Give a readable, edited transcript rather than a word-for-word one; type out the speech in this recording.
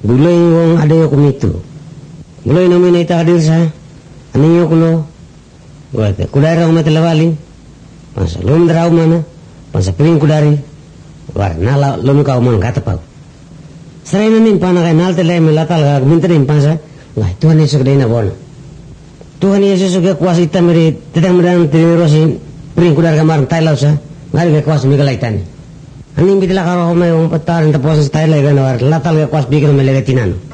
Dulay wong adayo kumito. Dulay namin ita kadir sa aninyo kulo. Guwate, kudara umatilawalin. Pansa lum daraw mana. Pansa piling kudari. War nala lum ka umang katapaw. Saray namin panakay naltilay milatal ka mintarin pansa. Lah Tuhan Yesus kaday na bono. Tuhan Yesus ka kuasa ita miri titang medang tinirosin piling kudara kamarang taylaw sa. Ngari ka kuasa migalaitan. Aning bitila karo may patar tapos sa taylay ka na war latal ka kuasa bigyan malagatinan.